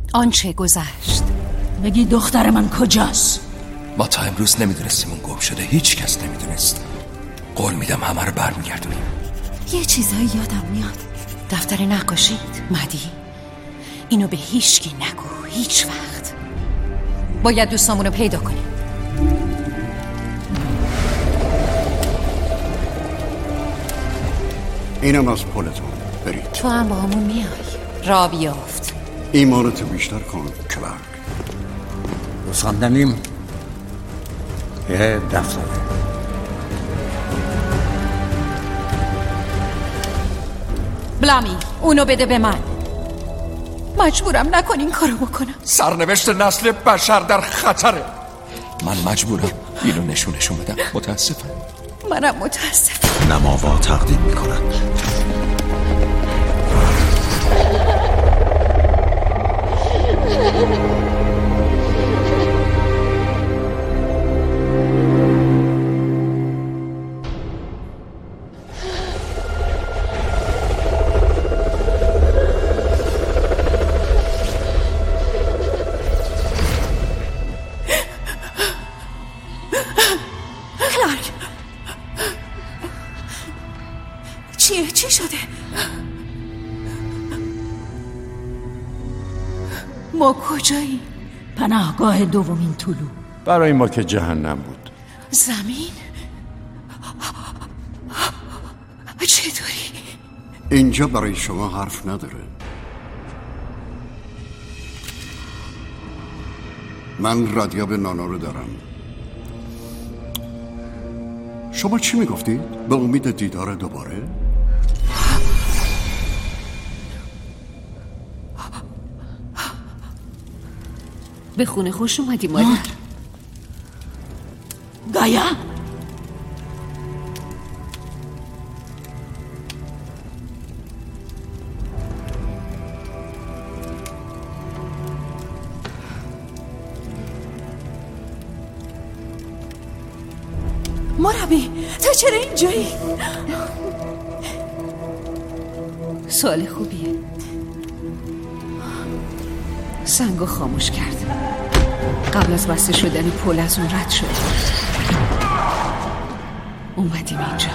آنچه گذشت. بگی دختر من کجاست؟ ما تا امروز نمیدونستیم اون گم شده. هیچ کس نمیدونست. قول میدم همه رو برمیگردونیم. یه چیزایی یادم میاد. دفتر نقاشید مدی، اینو به هیچکی نگو هیچ وقت. باید دوستامونو پیدا کنیم. اینم از پولتون، برید. تو هم با همون میای. را بیافت. ایمانتو بیشتر کن کلارک. رساندنیم یه دفتره. بلامی اونو بده به من. مجبورم نکن این کارو بکنم. سرنوشت نسل بشر در خطره. من مجبورم اینو نشون بدم. متاسفم. منم متاسفم. نماوا تقدیم میکنن. چی شده؟ ما کجایی؟ پناهگاه دومین طلوع. برای ما که جهنم بود. زمین؟ چطوری؟ اینجا برای شما حرف نداره. من رادیاب نانا رو دارم. شما چی میگفتید؟ به امید دیدار دوباره؟ به خونه خوش اومدی مادر. گایا مربی تو چرا اینجایی؟ سوال خوبیه. سنگو خاموش کرد. قبل از بسته شدن پل از اون رد شد. اومدیم اینجا.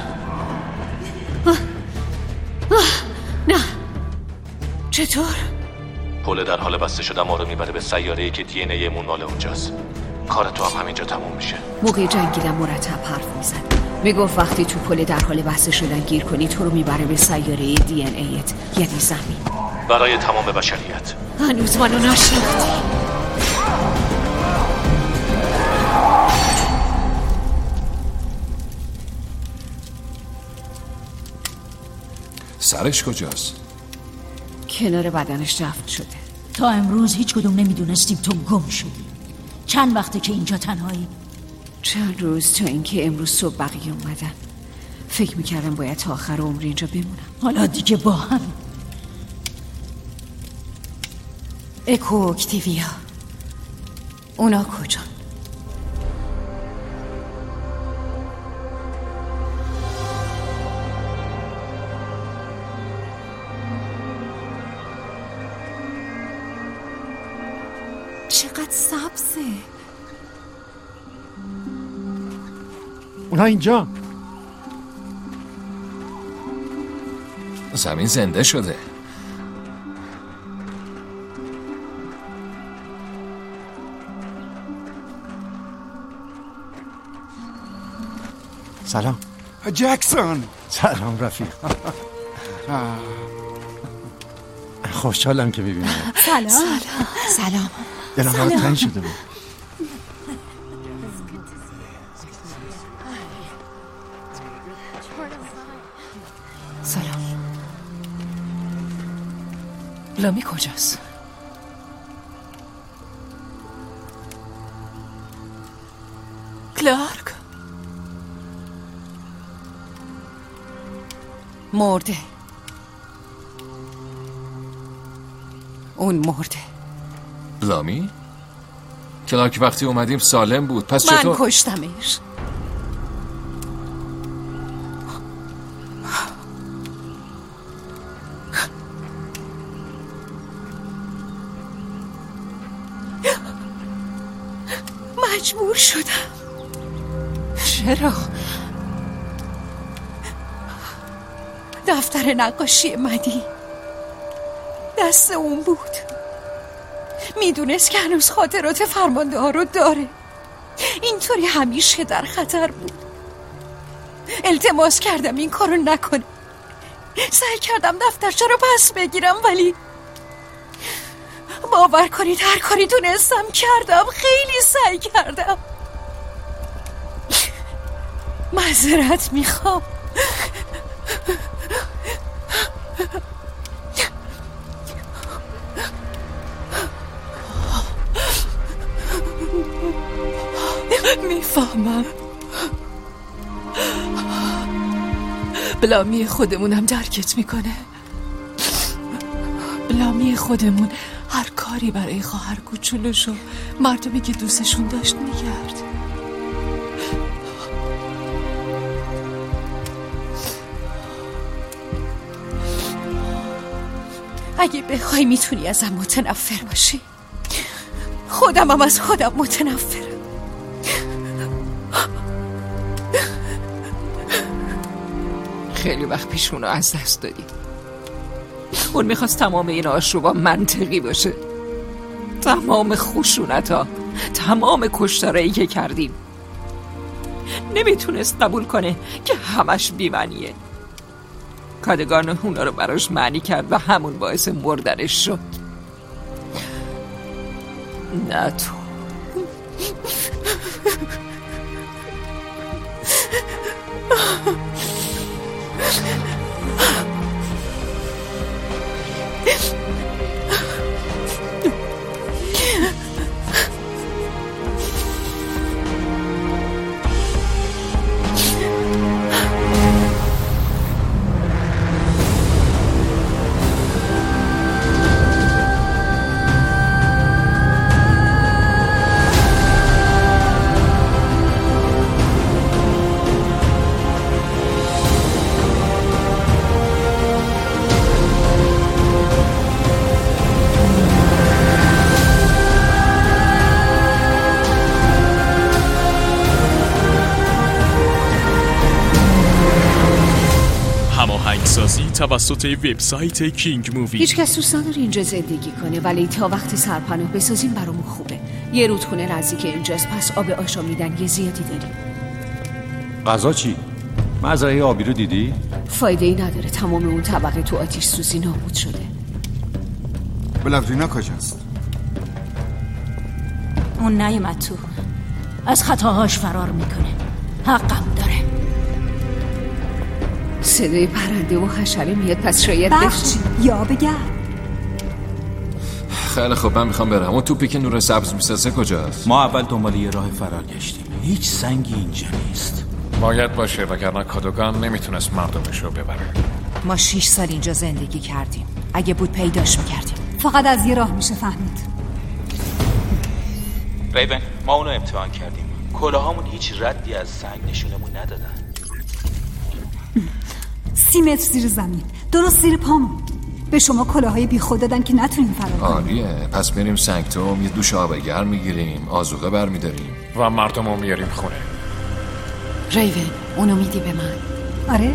نه چطور؟ پل در حال بسته شدن ما رو میبره به سیاره‌ای که دی ان ای مون مال اونجاست. کار تو هم همینجا تموم میشه. موقع جنگیدن مرتب حرف میزد. میگفت وقتی تو پل در حال بسته شدن گیر کنی تو رو میبره به سیاره دی ان ایت، یعنی زمین. برای تمام بشریت. هنوز منو نشناختی. سرش کجاست؟ کنار بدنش دفن شده. تا امروز هیچ کدوم نمیدونستیم تو گم شدی. چند وقته که اینجا تنهایی؟ چند روز تا اینکه امروز صبح بقیه اومدن. فکر میکردم باید تا آخر عمر اینجا بمونم. حالا دیگه با هم. اکو اکتیویا اونا کجا؟ چقدر سبزه. اونا اینجا. زمین زنده شده. سلام جکسون. سلام رفیق. خوشحالم که ببینم. سلام. دلم برات تنگ شده بود. سلام. لامی کجاست؟ کلارک مرده. اون مرده. لامی؟ کلارک وقتی اومدیم سالم بود. پس من چطور؟ کشتمش. مجبور شدم. چرا؟ دفتر نقاشی مدی دست اون بود. میدونست که هنوز خاطرات فرمانده ها رو داره. اینطوری همیشه در خطر بود. التماس کردم این کارو نکنه. سعی کردم دفترچه رو پس بگیرم، ولی باور کنید هر کاری تونستم کردم. خیلی سعی کردم. معذرت میخوام. میفهمم. بلامی خودمونم درکت میکنه. بلامی خودمون هر کاری برای خواهر کوچولوش و مردمی که دوستشون داشت میکرد. اگه بخوای میتونی ازم متنفر باشی. خودمم از خودم متنفرم. خیلی وقت پیش اونو از دست دادی. اون میخواست تمام این آشوبا منطقی باشه. تمام خشونت ها، تمام کشتارایی که کردیم. نمیتونست قبول کنه که همش بی‌معنیه. کادگان اونا رو براش معنی کرد و همون باعث مردنش شد. نه تو. هماهنگسازی توسط وبسایت کینگ مووی. هیچ کس دوست نداره اینجا زندگی کنه، ولی تا وقتی سرپناه بسازیم برامون خوبه. یه رودخونه نزدیک اینجاست، پس آب آشامیدن یه زیادی داریم. غذا چی؟ مزرعه آبی رو دیدی؟ فایده ای نداره. تمام اون طبقه تو آتش سوزی نابود شده. بلورینا کجاست؟ اون نیومد تو. از خطاهاش فرار میکنه. حقم داره. صدای پرنده و حشره میاد، پس شاید بخشی یا بگرد. خیلی خب من میخوام برم. اون توپی که نور سبز میسازه کجاست؟ ما اول دنبال یه راه فرار گشتیم. هیچ سنگی اینجا نیست. باید باشه، وگرنه کادوگان نمیتونست مردمش رو ببره. ما 6 سال اینجا زندگی کردیم. اگه بود پیداش میکردیم. فقط از یه راه میشه فهمید. ریون، ما اونو امتحان کردیم. کلاهامون هیچ ردی از سنگ نشونمون ندادن. 30 متر زیر زمین، درست زیر پامون. به شما کلاهای بی خود دادن که نتونیم فرار کنیم. عالیه. پس میریم سنگتوم، یه دوش آب گرم میگیریم، آذوقه برمیداریم و مردمو میاریم خونه. ریون، اونو میدی به من؟ آره.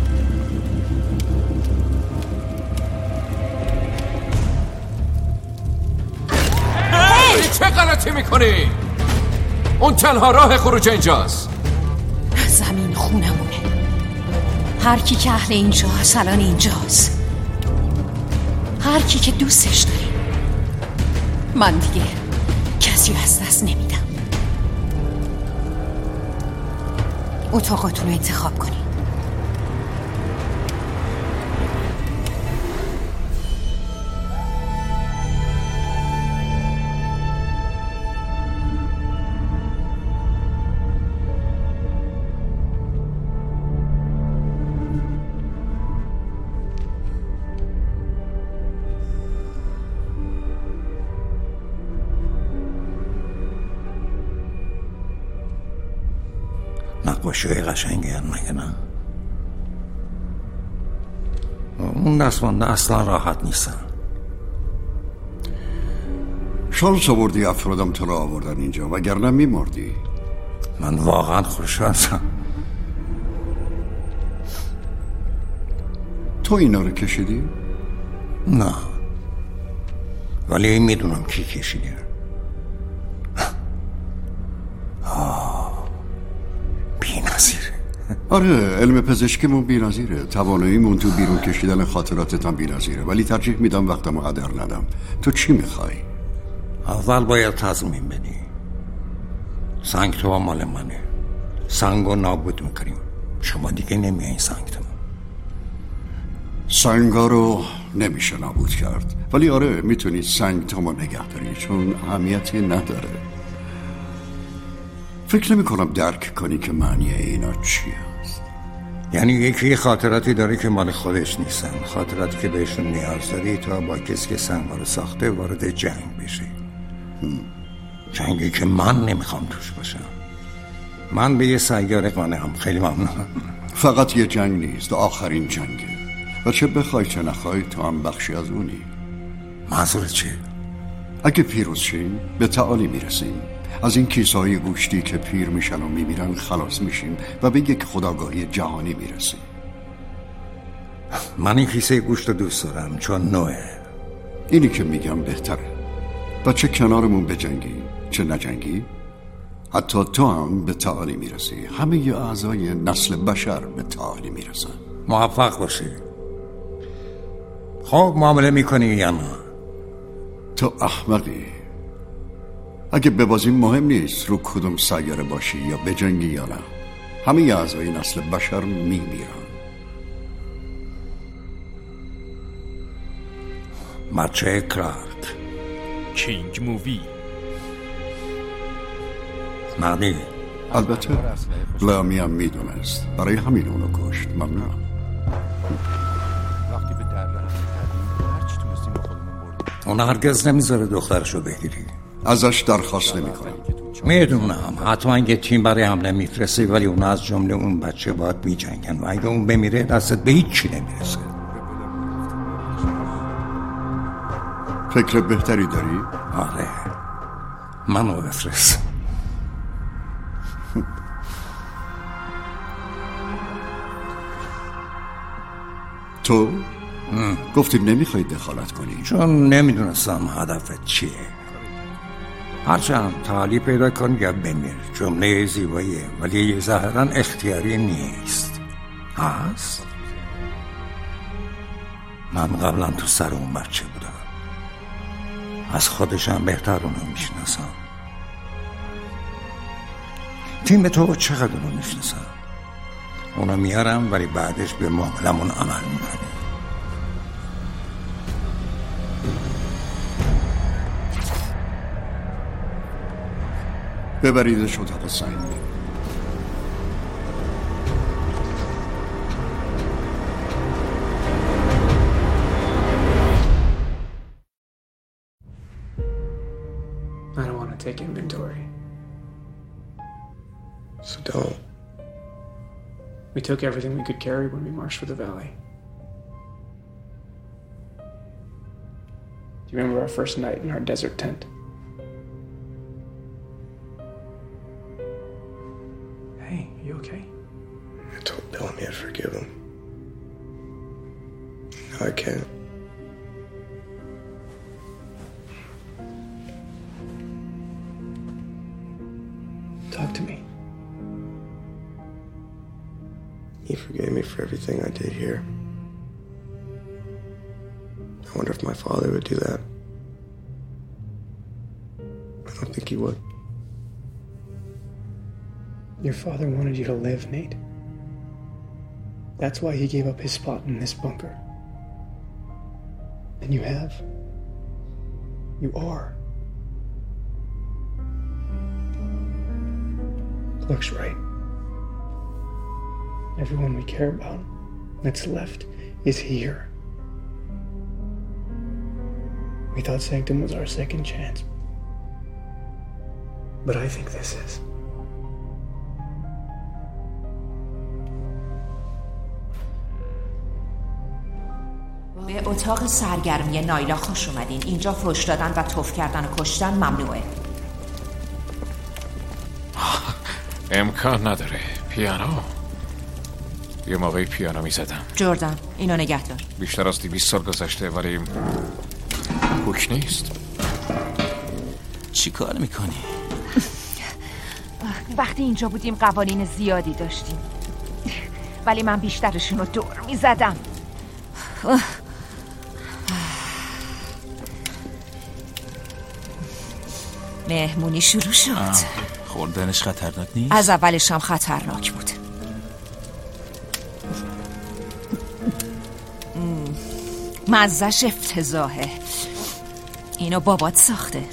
چه غلطی میکنی؟ اون تنها راه خروج اینجاست. زمین خونمونه. هر کی که اهل اینجا هست الان اینجاست. هر کی که دوستش داری. من دیگه کسی از دست نمیدم. اتاقاتون رو انتخاب کنی. نقاشی‌های قشنگی هن مگه نه؟ اون دستمانده اصلا راحت نیستن. شانس آوردی افرادم تو را آوردن اینجا وگرنه میمردی. من واقعا خوشحالم. تو اینا رو کشیدی؟ نه، ولی میدونم کی کشیده. بی‌نظیره. آره، علم پزشکیمون بی‌نظیره، تواناییمون تو بیرون کشیدن خاطراتت هم بی‌نظیره، ولی ترجیح میدم وقتمو هدر ندم. تو چی میخوای؟ اول باید تصمیم بدی. سنگ تو مال منه. سنگو نابود میکنیم. شما دیگه نمیایین سنگ تو. سنگا رو نمیشه نابود کرد، ولی آره میتونی سنگ تو ما نگه داری، چون اهمیتی نداره. فکر نمی کنم درک کنی که معنی اینا چی است. یعنی یکی خاطراتی داره که مال خودش نیستن، خاطراتی که بهشون نیاز داری تا با کسی که سنگا رو ساخته وارد جنگ بشه. جنگی که من نمیخوام توش باشم. من به یه سیاره قانعم. خیلی ممنونم. فقط یه جنگ نیست، آخرین جنگه، و چه بخوای چه نخوای تو هم بخشی از اونی. منظورت چیه؟ اگه پیروز شیم به تعالی میرسیم. از این کیسه‌های گوشتی که پیر میشن و میمیرن خلاص میشیم و به یک خودآگاهی جهانی میرسیم. من این کیسه گوشت رو دوست دارم چون نوعه. اینی که میگم بهتره. و چه کنارمون بجنگی چه نجنگی، حتی تو هم به تعالی میرسی. همه ی اعضای نسل بشر به تعالی میرسن. موفق باشی. خب معامله میکنی یا نه؟ تو احمقی. اگه ببازیم مهم نیست رو کدوم سیاره باشی یا بجنگی یا نه. همه ی اعضای نسل بشر میمیرن. مچه کلارک. کینگ مووی. مردی. البته لامی هم میدونست، برای همین اونو کشت. ممنونم. اون هرگز نمیذاره دخترشو بگیری. ازش درخواست نمی کنم. میدونم حتما یه تیم برای حمله میفرسته، ولی اون از جمله اون بچه باید میجنگن و اگه اون بمیره دستت به هیچ چی نمیرسه. فکر بهتری داری؟ آره، منو بفرست. تو؟ گفتی نمیخوای دخالت کنی؟ چون نمیدونستم هدفت چیه. هرچند تعالی پیدا کن یا بمیر. جمله زیباییه ولی ظاهراً اختیاری نیست. هست؟ من قبلا تو سر اون بچه بودم. از خودشم بهتر اونو میشناسم. تیم تو چقدر اونو میشناسم. اونو میارم ولی بعدش به معاملمون عمل میکنیم. ببریدش اتاق سنگ. I don't want to take inventory. So don't. We took everything we could carry when we marched for the valley. Do you remember our first night in our desert tent? Hey, you okay? I told Bellamy I'd forgive him. Now I can't. Talk to me. He forgave me for everything I did here. I wonder if my father would do that. I don't think he would. Your father wanted you to live, Nate. That's why he gave up his spot in this bunker. And you have. You are. Looks right. Everyone we care about that's left is here. We thought Sanctum was our second chance. But I think this is. به اتاق سرگرمی نایلا خوش اومدین. اینجا فحش دادن و تف کردن و کشتن ممنوعه. امکان نداره. پیانو یه موقعی پیانو میزدم. جردن اینو نگه دار. بیشتر از 200 سال گذشته ولی کوک نیست. چی کار میکنی؟ وقتی اینجا بودیم قوانین زیادی داشتیم ولی من بیشترشون رو دور میزدم. مهمونی شروع شد. خوردنش خطرناک نیست؟ از اولش هم خطرناک بود. مزهش افتضاحه. اینو بابات ساخته.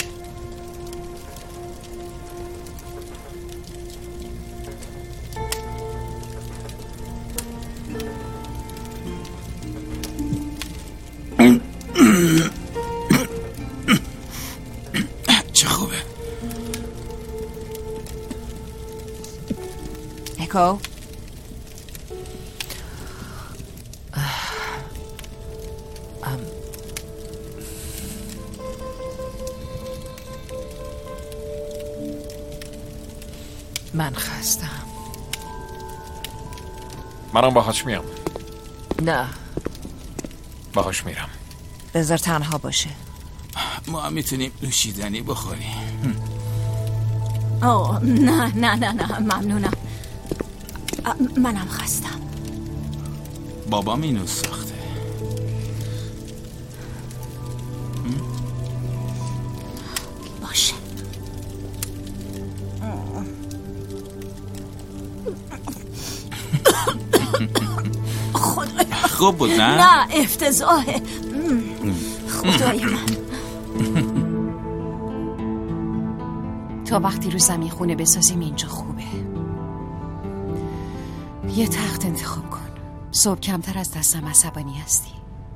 چه خوبه. اکو من خستم. منم باهاش میام. نه باهاش میرم. بذار تنها باشه. ما هم میتونیم نوشیدنی بخوریم. نه ممنونم. منم خستم. بابام اینو ساخته. باشه. خدای خوب بود نه؟ نه افتضاحه. خدای من. تا وقتی رو زمین خونه بسازیم اینجا خوبه. یه تخت انتخاب کن. صبح کمتر از دستم عصبانی هستی.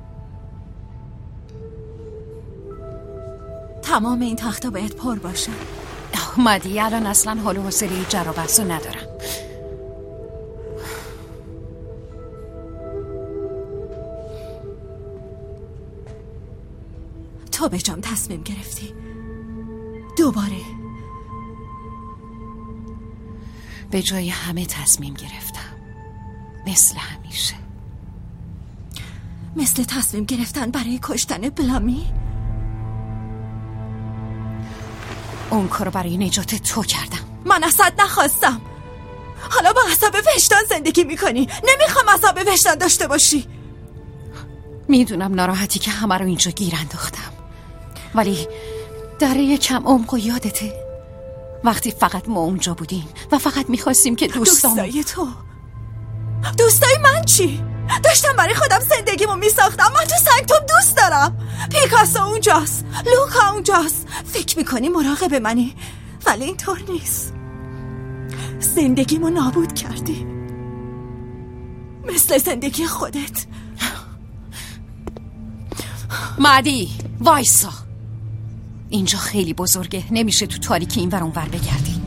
تمام این تختا باید پر باشه. مادی الان اصلا حال و حوصله جر و بحثو ندارم. تو به جام تصمیم گرفتی دوباره. به جای همه تصمیم گرفتم مثل همیشه. مثل تصمیم گرفتن برای کشتن بلامی؟ اون کارو برای نجات تو کردم. من اصلا نخواستم. حالا با عذاب وجدان زندگی میکنی. نمیخوام عذاب وجدان داشته باشی. میدونم ناراحتی که همه رو اینجا گیر انداختم ولی دره کم عمق و یادته وقتی فقط ما اونجا بودیم و فقط میخواستیم که دوستای تو. دوستای من چی؟ داشتم برای خودم زندگیمو میساختم. من تو سنگتوم دوست دارم. پیکاسو اونجاست، لوکا اونجاست. فکر میکنی مراقب منی ولی اینطور نیست. زندگیمو نابود کردی مثل زندگی خودت. مادی وایسا. اینجا خیلی بزرگه. نمیشه تو تاریکی این ور اون ور بگردی.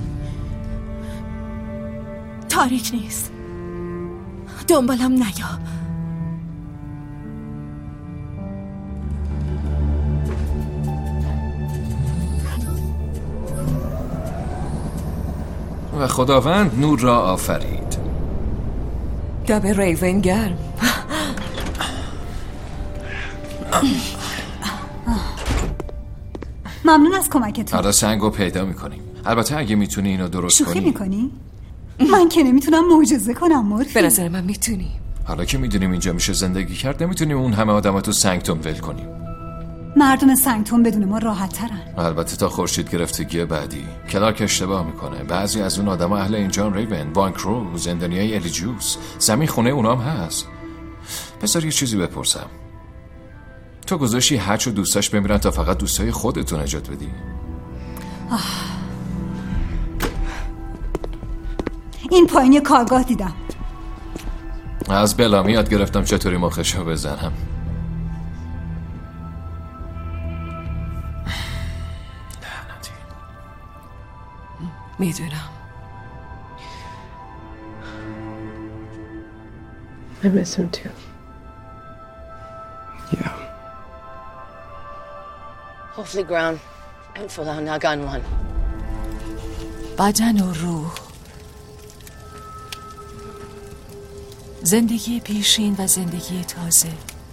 تاریک نیست. دنبالم نیا. و خداوند نور را آفرید. دم ریون گرم. ممنون از کمکتون. حالا سنگو پیدا میکنیم. البته اگه میتونی اینو درست شوخی کنی. میکنی؟ من که نمیتونم معجزه کنم مورفی. به نظر من میتونی. حالا که میدونیم اینجا میشه زندگی کرد نمیتونیم اون همه آدم تو سنگتون ول کنیم. مردم سنگتون بدون ما راحت ترن. البته تا خورشید گرفتگی بعدی. کلارک اشتباه میکنه. بعضی از اون آدم اهل اینجان ریون، بانکرو، زندانیای الیجوس، زمین خونه اونام هست. بذار یه چیزی بپرسم. تو گذاشتی هچ و دوستاش بمیرن تا فقط دوستای خودتون نجات بدی؟ این پایین یه کارگاه دیدم. از بلامی یاد گرفتم چطوری مخشو بزنم. میدونم. I miss him too. Yeah. Off the ground. And fall down now, gun one. بدن و روح، زندگی پیشین و زندگی تازه.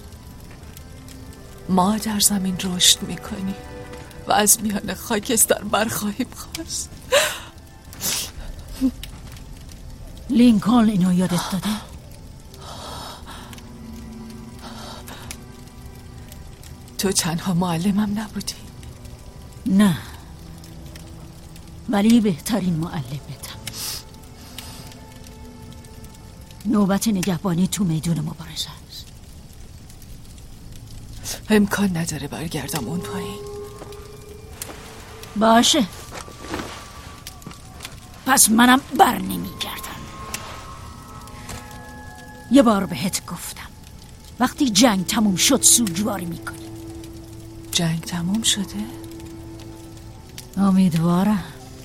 ما در زمین رشد میکنیم و از میان خاکستر برخواهیم خواست. لینکلن اینو یادت داده؟ تو تنها معلمم نبودی. نه، ولی بهترین معلمتم. نوبت نگهبانی تو میدون مبارزه است. امکان نداره برگردم اون پایین. باشه، پس منم بر نمیگردم. یه بار بهت گفتم وقتی جنگ تموم شد سوگواری میکنی. جنگ تموم شده؟ امیدوارم.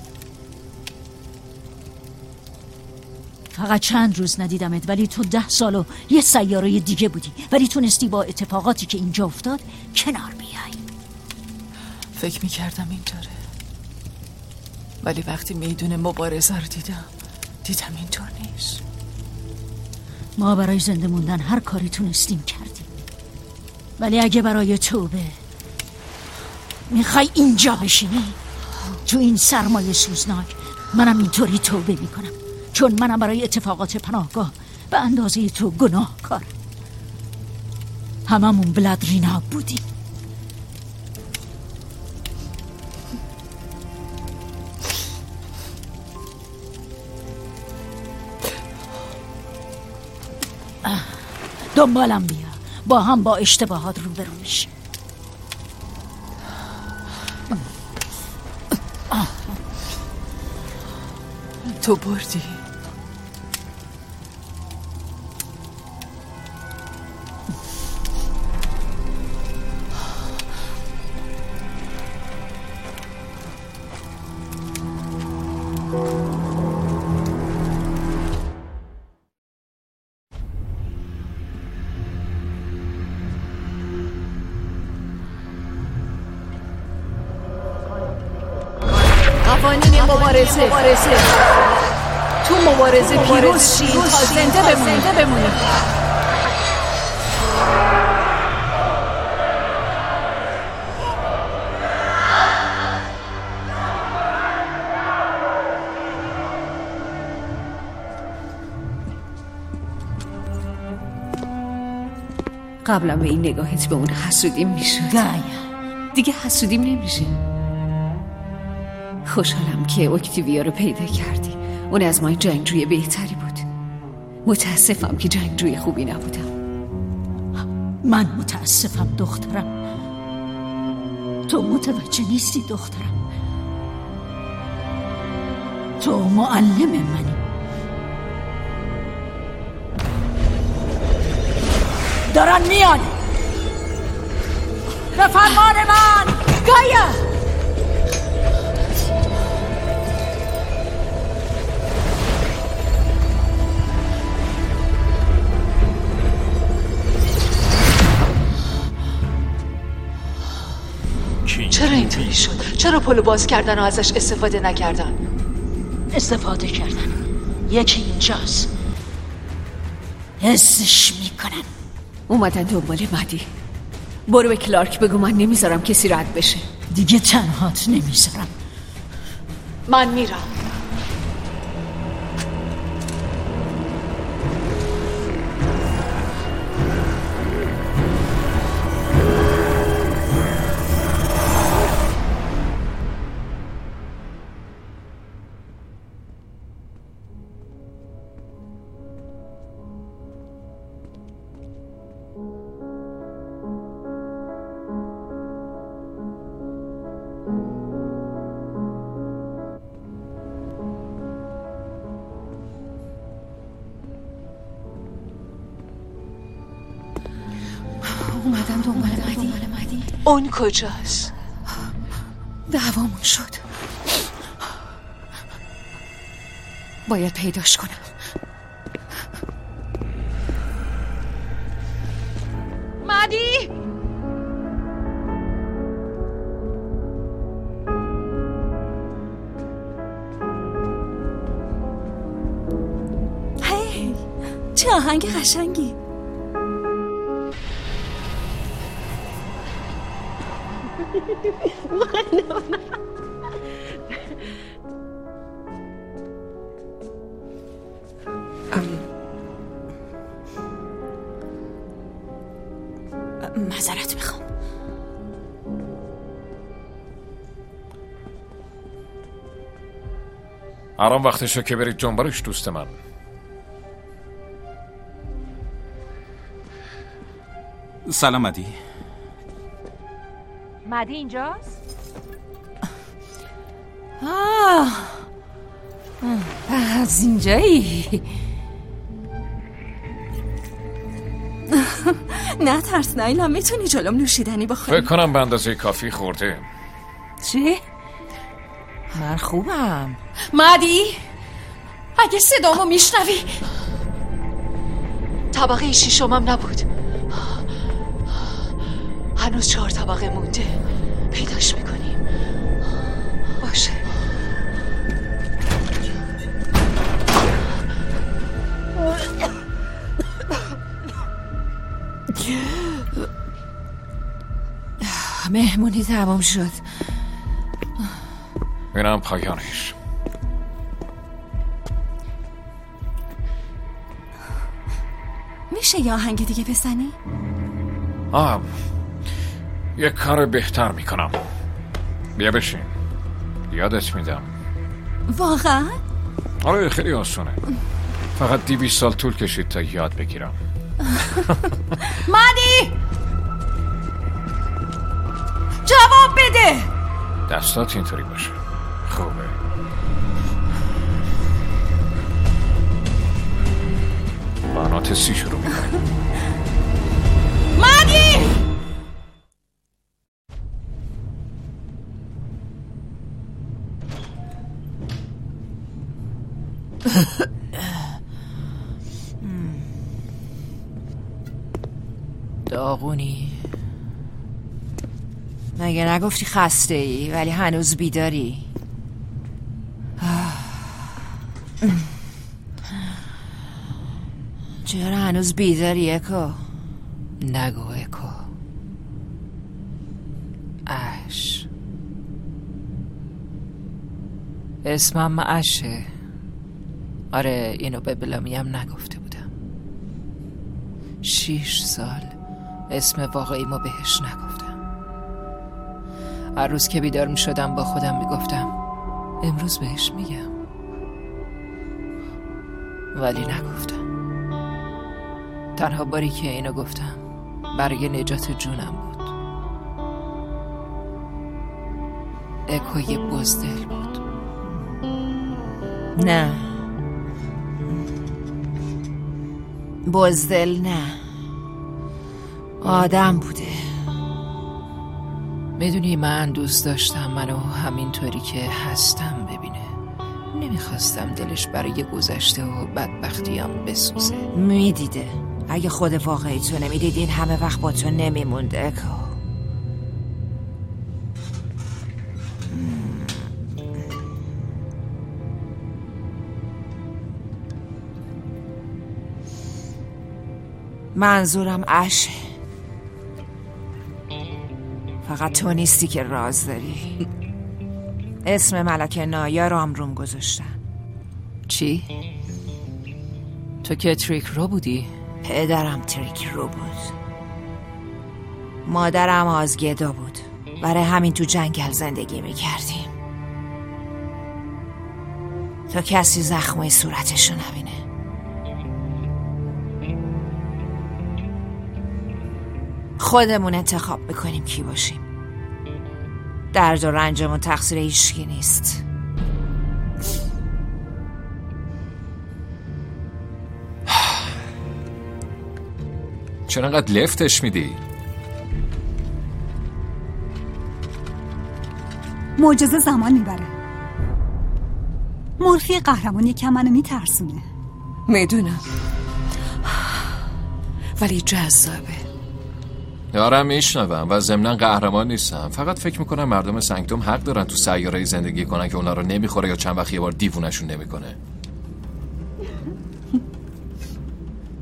فقط چند روز ندیدمت، ولی تو 10 سال و یه سیاره دیگه بودی، ولی تونستی با اتفاقاتی که اینجا افتاد کنار بیای. فکر میکردم اینطوره، ولی وقتی میدون مبارزه رو دیدم اینطور نیست. ما برای زنده موندن هر کاری تونستیم کردیم، ولی اگه برای توبه میخوای اینجا بشینی تو این سرمایه سوزناک، منم اینطوری توبه میکنم، چون منم برای اتفاقات پناهگاه به اندازه تو گناه کارم. هممون بلادرینا بودیم. دنبالم بیا، با هم با اشتباهات روبرو میشیم. تو بردی. قوانین مبارزه تو مبارزه پیروز شید تا زنده بمونید. قبلا به این نگاهت به اون حسودیم میشد، دیگه حسودیم نمیشه. خوشحالم که اکتیویا رو پیدا کردی. اون از ما جنگجوی بهتری بود. متاسفم که جنگجوی خوبی نبودم. من متاسفم دخترم. تو متوجه نیستی دخترم. تو معلم منی. دارن میان به فرمان من. گایا چرا اینطوری شد؟ چرا پلو باز کردن و ازش استفاده نکردن؟ استفاده کردن. یکی اینجاست، حسش میکنم. اومدن دنبال مدی. برو به کلارک بگو من نمیذارم کسی رد بشه. دیگه تنهات نمیذارم. من میرم. اومدن دنبال مدی. اون کجاست؟ دعوامون شد. باید پیداش کنم. مدی چه آهنگ قشنگی. معذرت میخوام. الان وقتشه که برید دنبالش دوست من. سلام مدی. مدی اینجاست؟ از اینجایی؟ نه ترس نایلا، میتونی جلوم نوشیدنی بخوری؟ فکر کنم به اندازه کافی خورده. چی؟ من خوبم. مدی اگه صدامو میشنوی، طبقه شیشمم نبود، هنوز 4 طبقه مونده، پیداش میکنیم. باشه. مهمونی تمام شد. اینم پایانش. میشه یه آهنگ دیگه بزنی؟ یک کار بهتر میکنم. بیا بشین، یادت میدم. واقعا؟ آره خیلی آسونه، فقط 200 سال طول کشید تا یاد بگیرم. مدی جواب بده. دستات اینطوری باشه. خوبه. معنات 30 شروع میکنیم. مدی داغونی. مگه نگفتی خسته ای ولی هنوز بیداری؟ چرا هنوز بیداری اکو؟ نگو اکو. اش اسمم اشه. آره اینو به بلامیم نگفته بودم. 6 سال اسم واقعیمو بهش نگفتم. هر روز که بیدار می شدم با خودم می گفتم امروز بهش میگم، ولی نگفتم. تنها باری که اینو گفتم برای نجات جونم بود. اکوی بزدل بود. نه بزدل نه، آدم بوده. میدونی من دوست داشتم منو همینطوری که هستم ببینه. نمیخواستم دلش برای گذشته و بدبختیام بسوزه. میدیده اگه خود واقعی تو نمیدید این همه وقت با تو نمیموند اکو. منظورم اشه. فقط تو نیستی که راز داری. اسم ملک نایا رامروم گذاشتن. چی؟ تو که تریک رو بودی؟ پدرم تریک رو بود. مادرم آزگدا بود. برای همین تو جنگل زندگی میکردیم تا کسی زخمای صورتشو نبینه. خودمون انتخاب میکنیم کی باشیم. درد و رنجمون تقصیر هیچکی نیست. چرا انقدر لفتش میدی؟ معجزه زمان میبره. مورفی قهرمان یکم منو میترسونه. میدونم ولی جذابه. دارم میشنوم و ضمناً قهرمان نیستم. فقط فکر میکنم مردم سنگتوم حق دارن تو سیاره‌ای زندگی کنن که اونا رو نمیخوره یا چند وقت یه بار دیوونشون نمیکنه.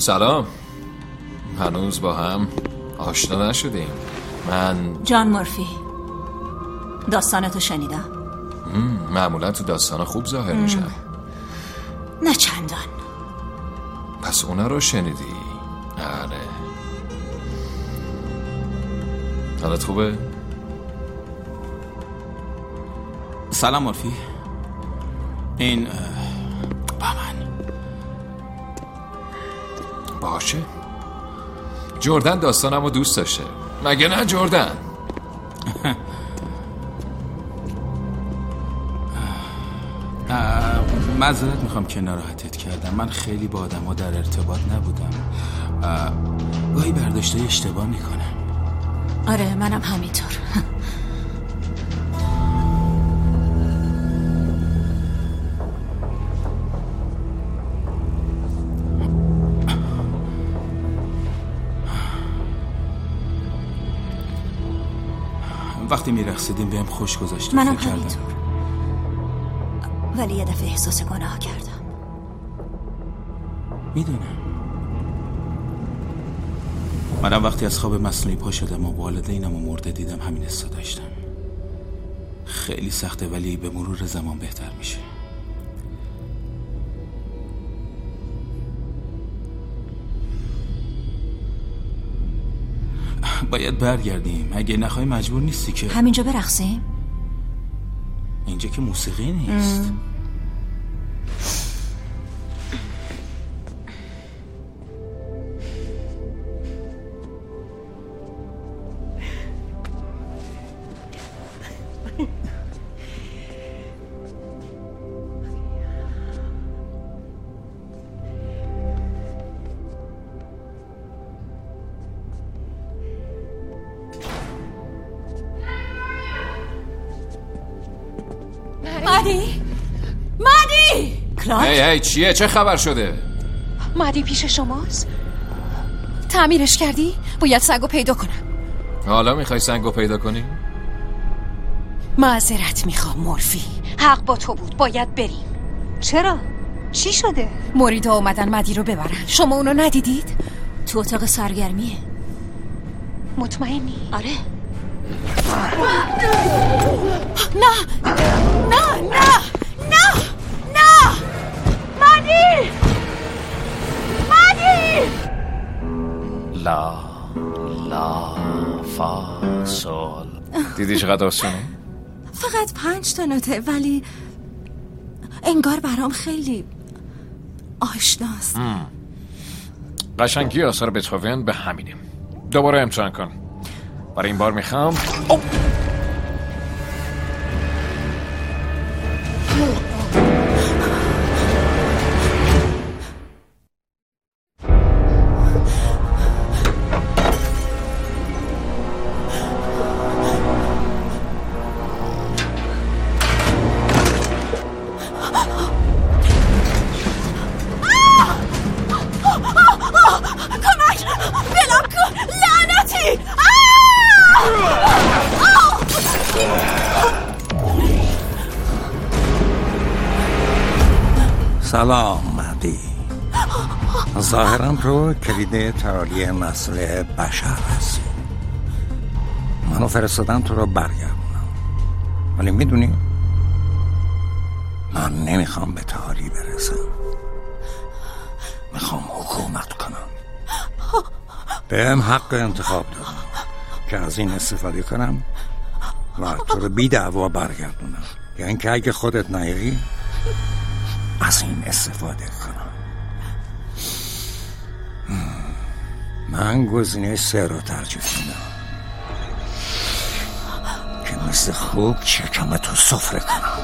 سلام. هنوز با هم آشنا نشدیم. من جان مورفی. داستانتو شنیدم. معمولا تو داستانا خوب ظاهر میشم. نه چندان. پس اونا رو شنیدی؟ آره. حالت خوبه؟ سلام مورفی. این با من باشه. جردن داستانم رو دوست داشته، مگه نه جردن؟ معذرت میخوام که ناراحتت کردم. من خیلی با آدم ها در ارتباط نبودم. گاهی برداشته اشتباه میکنم. آره منم همینطور. وقتی میرقصیدیم بهم خوش گذاشت. منم همینطور. ولی یه دفعه احساس گناه کردم. میدونم. منم وقتی از خواب مصنوعی پا شدم و والدینم و مرده دیدم همین حسو داشتم. خیلی سخته ولی به مرور زمان بهتر میشه. باید برگردیم. اگه نخوای مجبور نیستی که همینجا برقصیم؟ اینجا که موسیقی نیست. مادی کلارک؟ هی چیه؟ چه خبر شده؟ مادی پیش شماست؟ تعمیرش کردی؟ باید سنگو پیدا کنم. حالا میخوای سنگو پیدا کنی؟ معذرت میخوام مورفی، حق با تو بود، باید بریم. چرا؟ چی شده؟ موریدا اومدن مادی رو ببرن. شما اونو ندیدید؟ تو اتاق سرگرمیه. مطمئنی؟ آره. نه نه نه نه نه مادی لا فا سول. دیدی چقدر آسونه؟ فقط 5 تا نوته ولی انگار برام خیلی آشناست. قشنگی آثار بتهوون به همینه. دوباره امتحان کن. برای این بار میخوام سلام مهدی. ظاهرا تو کلید تعالی نسل بشر هستی. منو فرستادن تو رو برگردونم، ولی میدونی من نمیخوام به تعالی برسم. میخوام حکومت کنم. بهم حق انتخاب دادم که از این استفاده کنم و تو رو بی دعوا برگردونم، یا اینکه اگه خودت نیایی از این استفاده کنم. من گزینه 3 رو ترجیح میدم که مثل خوب چکمتو سفره کنم.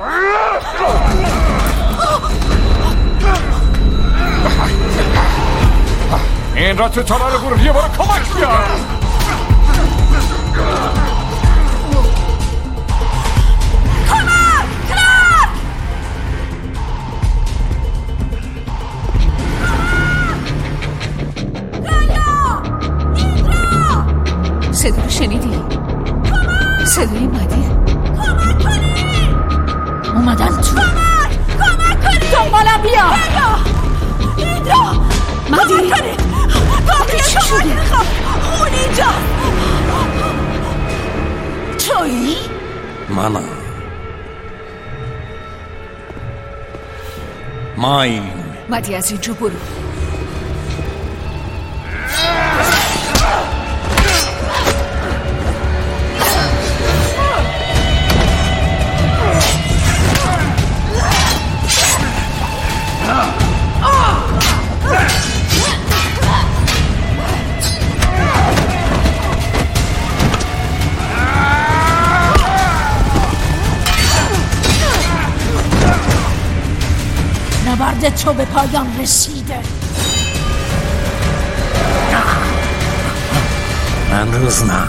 این را تو تالار گروهی برو کمک بیار. صدا رو شنیدی؟ صدای مادی. اومدن تو. کمک کنی. دنبالم بیا. مدی چی شده؟ خون اینجا تویی؟ منم ماین. مدی از اینجا برو. نبرد تو به پایان رسیده. هنوز نه.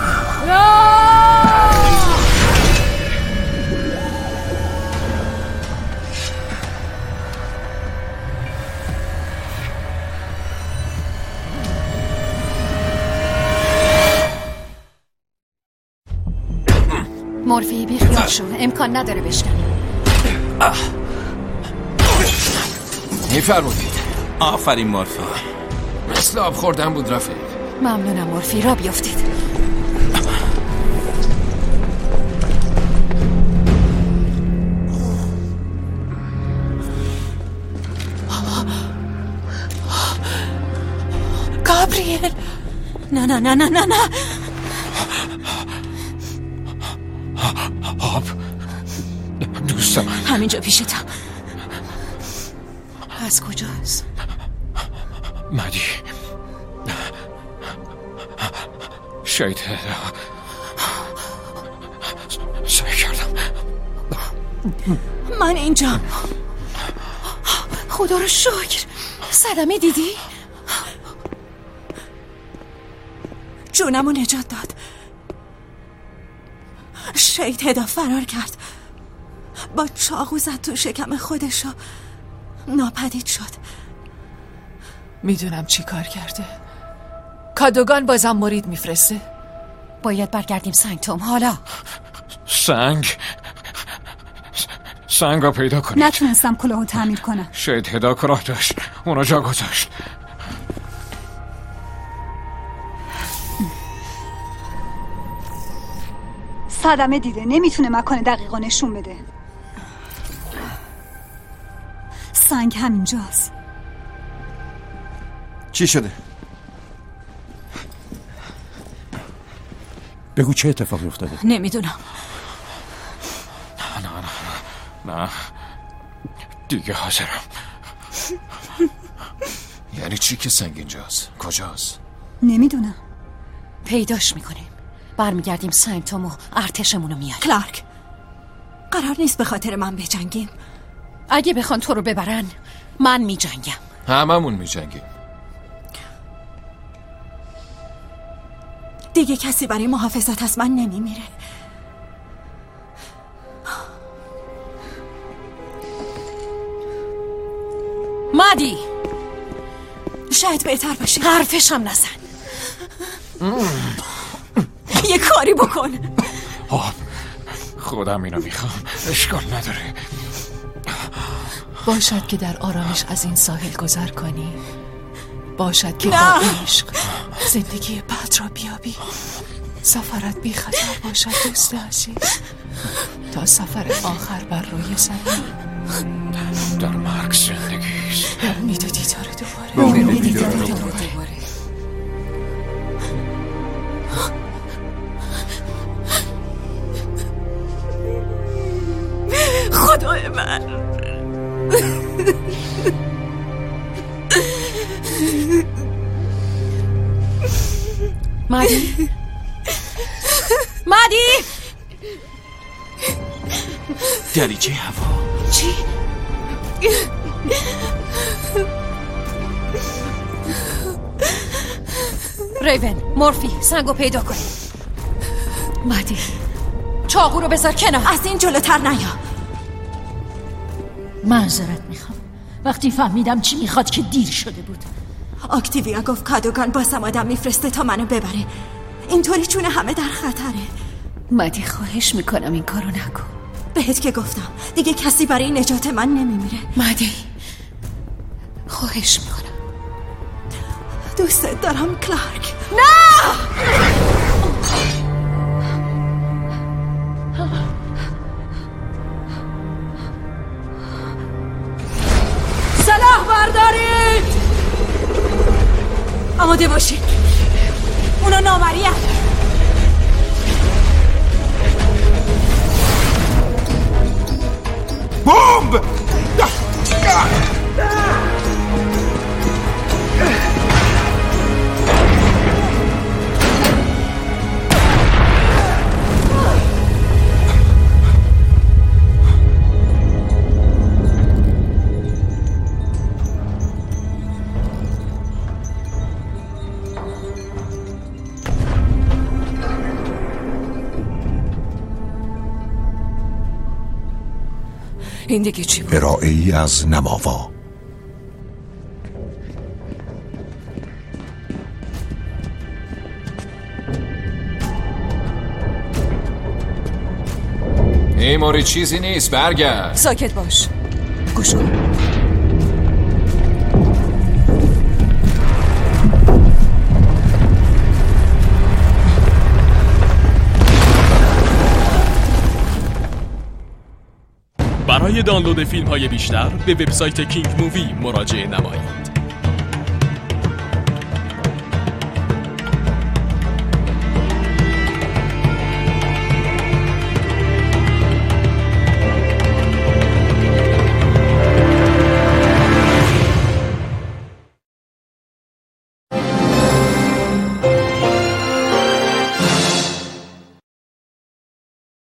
مورفی بیخیال شو، امکان نداره بشکنی. میفرمودید. آفرین مورفی. مثل آب خوردن بود رفیق. ممنونم مورفی، را بیافتید. گابریل نه نه نه نه نه نه. آب دوست من همینجا پیشتم. از کجاست؟ مدی شاید سعی کردم. من اینجا. خدا رو شکر. صدمه دیدی؟ جونمو نجات داد. شهید هدا فرار کرد، با چاقو زد تو شکم خودشو، ناپدید شد. میدونم چی کار کرده. کادوگان بازم مرید میفرسته. باید برگردیم سنگتوم حالا. سنگ رو پیدا کنید. نتونستم کلاهو تعمیر کنم. شاید هدا کلاه داشت، اونو جا گذاشت. صدمه دیده، نمیتونه مکان دقیقا نشون بده. سنگ همینجاست. چی شده؟ بگو چه اتفاقی افتاده؟ نمیدونم. نه دیگه حاضرم. یعنی چی که سنگ اینجاست؟ کجاست؟ نمیدونم. پیداش میکنیم، برمیگردیم سنگتوم و ارتشمونو میاریم. کلارک، قرار نیست به خاطر من بجنگیم. اگه بخوان تو رو ببرن من میجنگم. هممون میجنگیم. دیگه کسی برای محافظت از من نمیمیره. مادی شاید بهتر باشه حرفشم نزن. یه کاری بکن. خودم اینو میخوام، اشکال نداره. باشد که در آرامش از این ساحل گذر کنی، باشد که با عشق زندگی بعد را بیابی. سفرت بی خطر باشد دوست عزیز، تا سفر آخر بر روی زمین. در مرگ زندگیست. امید دیدار دوباره. خدای من. مادی دریچه هوا. چی؟ ریون، مورفی، سنگو پیدا کن. مادی چاقو رو بذار کنار. از این جلوتر نیا. معذرت میخوام، وقتی فهمیدم چی میخواد که دیر شده بود. اکتیویا گفت کادوگان باسم آدم میفرسته تا منو ببره. اینطوری چون همه در خطره. مادی خواهش میکنم این کارو نکن. بهت که گفتم دیگه کسی برای نجات من نمیمیره. مادی خواهش میکنم. دوست دارم کلارک. نه! سلاح بردارید! آماده باشید، اونا نامریه. بمب! این دیگه چی بود؟ ارائه‌ای از نماوا. ای موری چیزی نیست، برگرد. ساکت باش، گوش کن. برای دانلود فیلم‌های بیشتر به وبسایت کینگ مووی مراجعه نمایید.